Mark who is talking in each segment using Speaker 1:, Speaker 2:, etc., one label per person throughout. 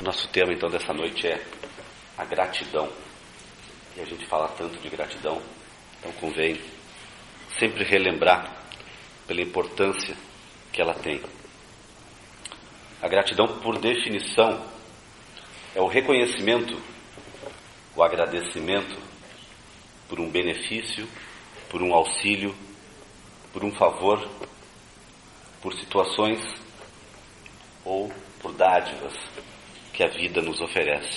Speaker 1: Nosso tema então dessa noite é a gratidão. E a gente fala tanto de gratidão, então convém sempre relembrar pela importância que ela tem. A gratidão, por definição, é o reconhecimento, o agradecimento por um benefício, por um auxílio, por um favor, por situações ou por dádivas que a vida nos oferece.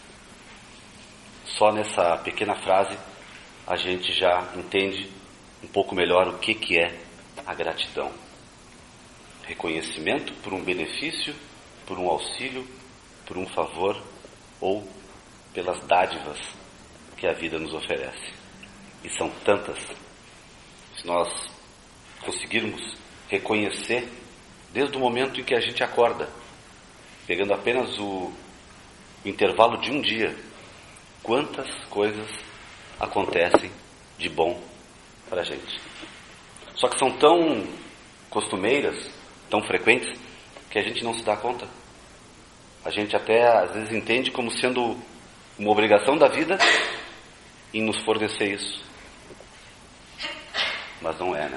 Speaker 1: Só nessa pequena frase a gente já entende um pouco melhor o que é a gratidão. Reconhecimento por um benefício, por um auxílio, por um favor ou pelas dádivas que a vida nos oferece. E são tantas. Se nós conseguirmos reconhecer desde o momento em que a gente acorda, pegando apenas o intervalo de um dia, quantas coisas acontecem de bom para a gente. Só que são tão costumeiras, tão frequentes, que a gente não se dá conta. A gente até às vezes entende como sendo uma obrigação da vida em nos fornecer isso. Mas não é, né?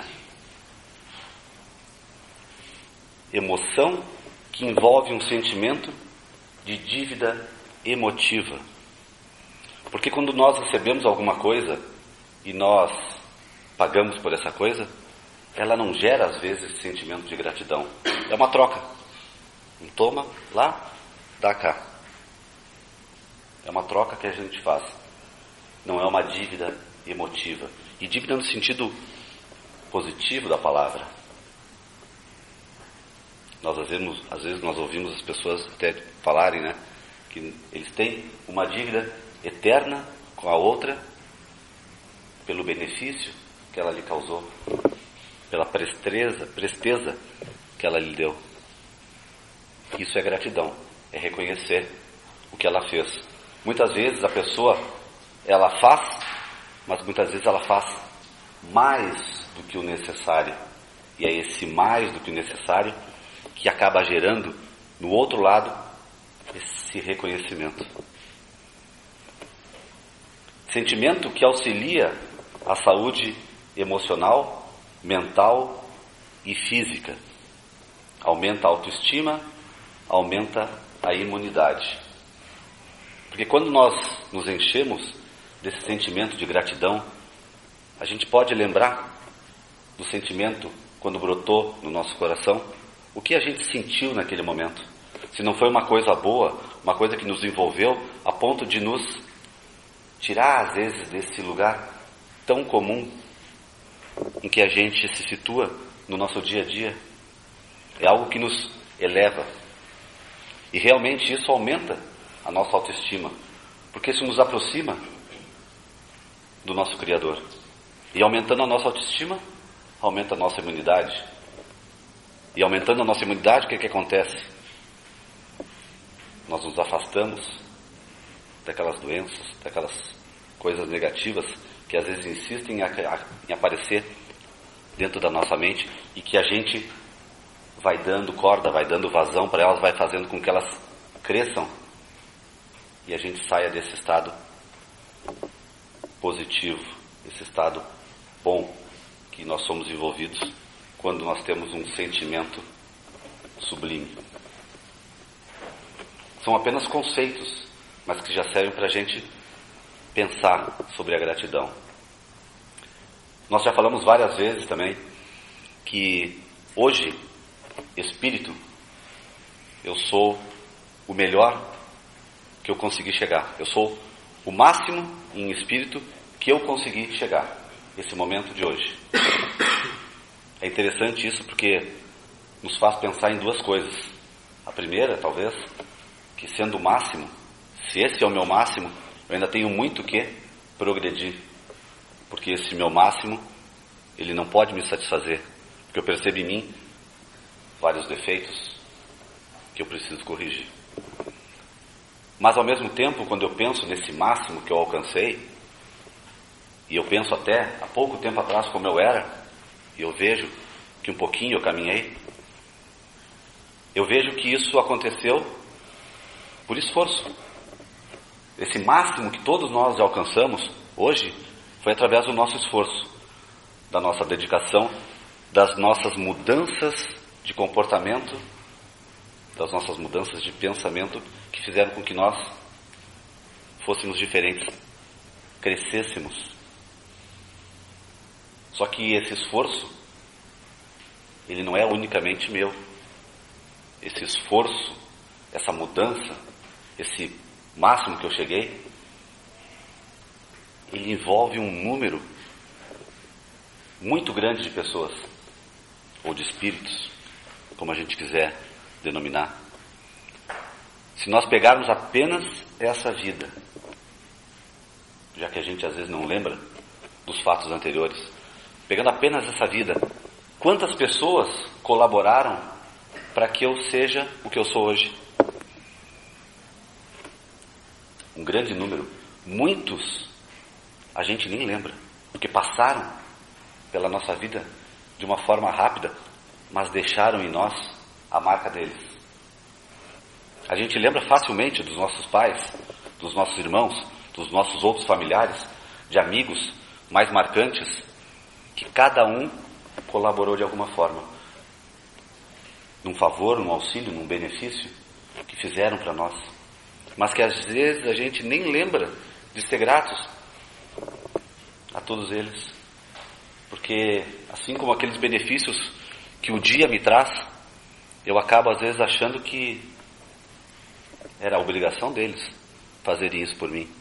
Speaker 1: Emoção que envolve um sentimento de dívida emotiva. Porque quando nós recebemos alguma coisa e nós pagamos por essa coisa, ela não gera às vezes esse sentimento de gratidão. É uma troca. Um toma lá, dá cá. É uma troca que a gente faz. Não é uma dívida emotiva. E dívida no sentido positivo da palavra. Às vezes nós ouvimos as pessoas até falarem, né, que eles têm uma dívida eterna com a outra pelo benefício que ela lhe causou, pela presteza que ela lhe deu. Isso é gratidão, é reconhecer o que ela fez. Muitas vezes a pessoa, ela faz, mas muitas vezes ela faz mais do que o necessário. E é esse mais do que o necessário que acaba gerando, no outro lado, esse reconhecimento. Sentimento que auxilia a saúde emocional, mental e física. Aumenta a autoestima, aumenta a imunidade. Porque quando nós nos enchemos desse sentimento de gratidão, a gente pode lembrar do sentimento quando brotou no nosso coração, o que a gente sentiu naquele momento. Se não foi uma coisa boa, uma coisa que nos envolveu a ponto de nos tirar às vezes desse lugar tão comum em que a gente se situa no nosso dia a dia. É algo que nos eleva. E realmente isso aumenta a nossa autoestima, porque isso nos aproxima do nosso Criador. E aumentando a nossa autoestima, aumenta a nossa imunidade. E aumentando a nossa imunidade, o que acontece? Nós nos afastamos daquelas doenças, daquelas coisas negativas que às vezes insistem em aparecer dentro da nossa mente e que a gente vai dando corda, vai dando vazão para elas, vai fazendo com que elas cresçam e a gente saia desse estado positivo, esse estado bom que nós somos envolvidos quando nós temos um sentimento sublime. São apenas conceitos, mas que já servem para a gente pensar sobre a gratidão. Nós já falamos várias vezes também que hoje, espírito, eu sou o melhor que eu consegui chegar. Eu sou o máximo em espírito que eu consegui chegar, esse momento de hoje. É interessante isso porque nos faz pensar em duas coisas. A primeira, talvez, que sendo o máximo, se esse é o meu máximo, eu ainda tenho muito que progredir. Porque esse meu máximo, ele não pode me satisfazer. Porque eu percebo em mim vários defeitos que eu preciso corrigir. Mas ao mesmo tempo, quando eu penso nesse máximo que eu alcancei, e eu penso até há pouco tempo atrás como eu era, e eu vejo que um pouquinho eu caminhei, eu vejo que isso aconteceu por esforço. Esse máximo que todos nós alcançamos hoje foi através do nosso esforço, da nossa dedicação, das nossas mudanças de comportamento, das nossas mudanças de pensamento que fizeram com que nós fôssemos diferentes, crescêssemos. Só que esse esforço, ele não é unicamente meu. Esse esforço, essa mudança, esse máximo que eu cheguei, ele envolve um número muito grande de pessoas, ou de espíritos, como a gente quiser denominar. Se nós pegarmos apenas essa vida, já que a gente às vezes não lembra dos fatos anteriores, pegando apenas essa vida, quantas pessoas colaboraram para que eu seja o que eu sou hoje? Um grande número. Muitos a gente nem lembra, porque passaram pela nossa vida de uma forma rápida, mas deixaram em nós a marca deles. A gente lembra facilmente dos nossos pais, dos nossos irmãos, dos nossos outros familiares, de amigos mais marcantes, que cada um colaborou de alguma forma, num favor, num auxílio, num benefício que fizeram para nós, mas que às vezes a gente nem lembra de ser gratos a todos eles, porque assim como aqueles benefícios que o dia me traz, eu acabo às vezes achando que era a obrigação deles fazerem isso por mim.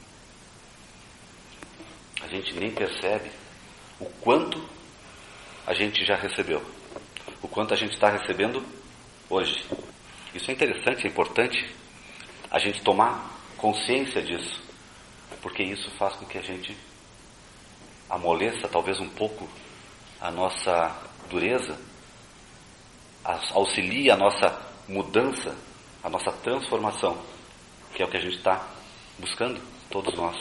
Speaker 1: A gente nem percebe o quanto a gente já recebeu, o quanto a gente está recebendo hoje. Isso é interessante, é importante a gente tomar consciência disso, porque isso faz com que a gente amoleça talvez um pouco a nossa dureza, auxilie a nossa mudança, a nossa transformação, que é o que a gente está buscando, todos nós.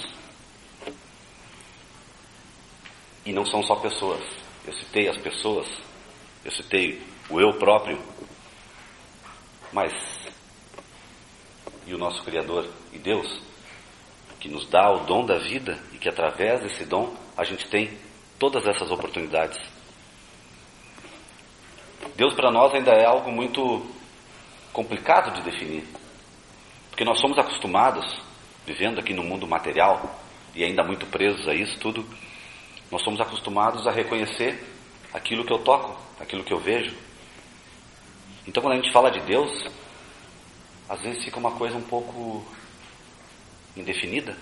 Speaker 1: E não são só pessoas. Eu citei as pessoas, eu citei o eu próprio, mas e o nosso Criador e Deus, que nos dá o dom da vida e que através desse dom a gente tem todas essas oportunidades. Deus para nós ainda é algo muito complicado de definir, porque nós somos acostumados, vivendo aqui no mundo material e ainda muito presos a isso tudo, nós somos acostumados a reconhecer aquilo que eu toco, aquilo que eu vejo. Então quando a gente fala de Deus, às vezes fica uma coisa um pouco indefinida.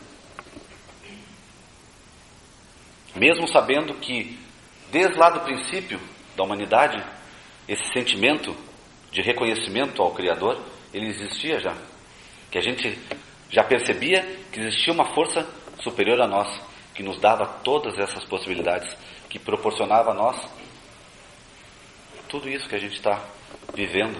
Speaker 1: Mesmo sabendo que, desde lá do princípio da humanidade, esse sentimento de reconhecimento ao Criador, ele existia já. Que a gente já percebia que existia uma força superior a nós, que nos dava todas essas possibilidades, que proporcionava a nós tudo isso que a gente está vivendo.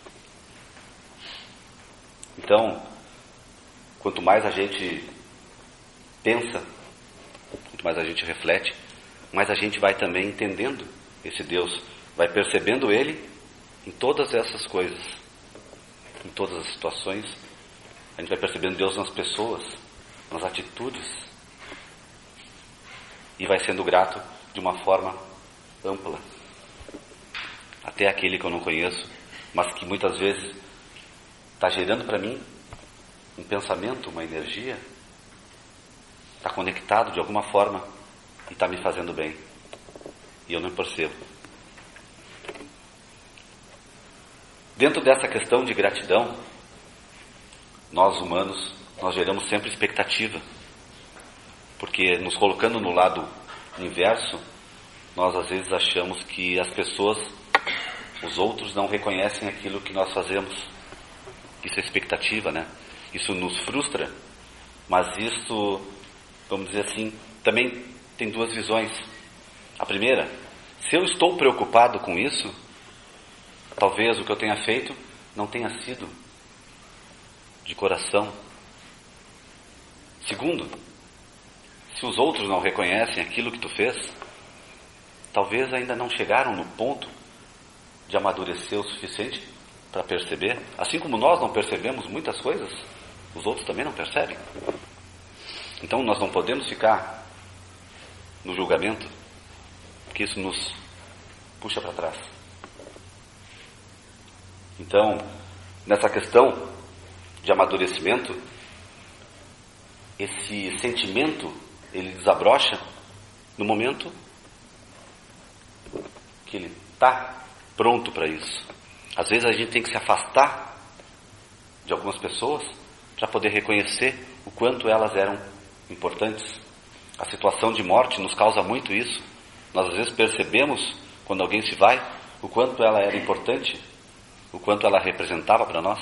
Speaker 1: Então, quanto mais a gente pensa, quanto mais a gente reflete, mais a gente vai também entendendo esse Deus, vai percebendo Ele em todas essas coisas, em todas as situações. A gente vai percebendo Deus nas pessoas, nas atitudes, e vai sendo grato de uma forma ampla. Até aquele que eu não conheço, mas que muitas vezes está gerando para mim um pensamento, uma energia, está conectado de alguma forma e está me fazendo bem. E eu não percebo. Dentro dessa questão de gratidão, nós humanos, nós geramos sempre expectativa. Porque nos colocando no lado inverso, nós às vezes achamos que as pessoas, os outros não reconhecem aquilo que nós fazemos. Isso é expectativa, né? Isso nos frustra, mas isso, vamos dizer assim, também tem duas visões. A primeira, se eu estou preocupado com isso, talvez o que eu tenha feito não tenha sido de coração. Segundo, se os outros não reconhecem aquilo que tu fez, talvez ainda não chegaram no ponto de amadurecer o suficiente para perceber, assim como nós não percebemos muitas coisas os outros também não percebem. Então nós não podemos ficar no julgamento, porque isso nos puxa para trás. Então, nessa questão de amadurecimento, esse sentimento, ele desabrocha no momento que ele está pronto para isso. Às vezes a gente tem que se afastar de algumas pessoas para poder reconhecer o quanto elas eram importantes. A situação de morte nos causa muito isso. Nós às vezes percebemos, quando alguém se vai, o quanto ela era importante, o quanto ela representava para nós.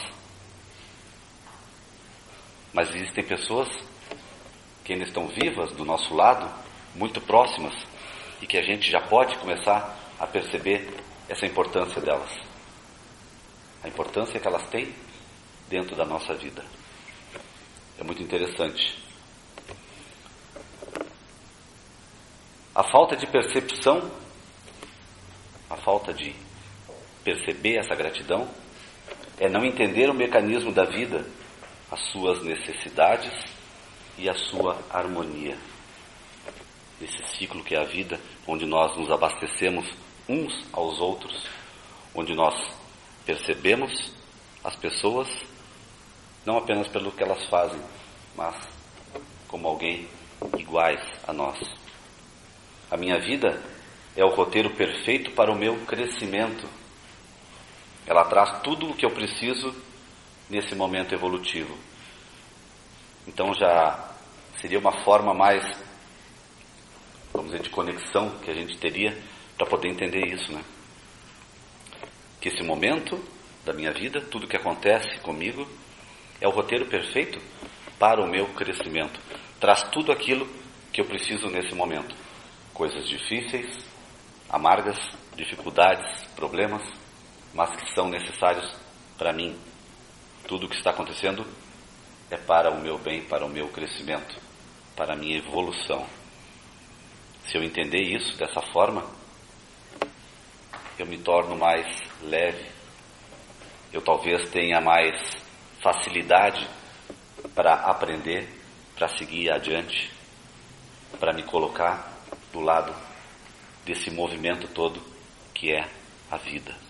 Speaker 1: Mas existem pessoas que ainda estão vivas do nosso lado, muito próximas, e que a gente já pode começar a perceber essa importância delas. A importância que elas têm dentro da nossa vida. É muito interessante. A falta de percepção, a falta de perceber essa gratidão, é não entender o mecanismo da vida, as suas necessidades e a sua harmonia. Esse ciclo que é a vida, onde nós nos abastecemos uns aos outros, onde nós percebemos as pessoas não apenas pelo que elas fazem, mas como alguém iguais a nós. A minha vida é o roteiro perfeito para o meu crescimento. Ela traz tudo o que eu preciso nesse momento evolutivo. Então já seria uma forma mais, vamos dizer, de conexão que a gente teria para poder entender isso, né? Que esse momento da minha vida, tudo que acontece comigo, é o roteiro perfeito para o meu crescimento. Traz tudo aquilo que eu preciso nesse momento. Coisas difíceis, amargas, dificuldades, problemas, mas que são necessários para mim. Tudo o que está acontecendo é para o meu bem, para o meu crescimento, para a minha evolução. Se eu entender isso dessa forma, eu me torno mais leve. Eu talvez tenha mais facilidade para aprender, para seguir adiante, para me colocar do lado desse movimento todo que é a vida.